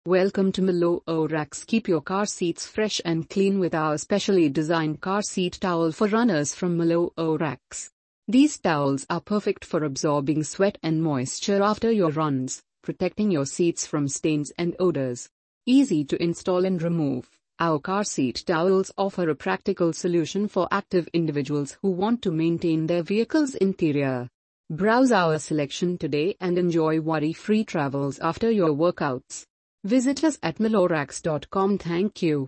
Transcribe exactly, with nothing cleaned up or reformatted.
Welcome to Milo-O-Racks. Keep your car seats fresh and clean with our specially designed car seat towel for runners from Milo-O-Racks. These towels are perfect for absorbing sweat and moisture after your runs, protecting your seats from stains and odors. Easy to install and remove, our car seat towels offer a practical solution for active individuals who want to maintain their vehicle's interior. Browse our selection today and enjoy worry-free travels after your workouts. Visit us at Milo Racks dot com. Thank you.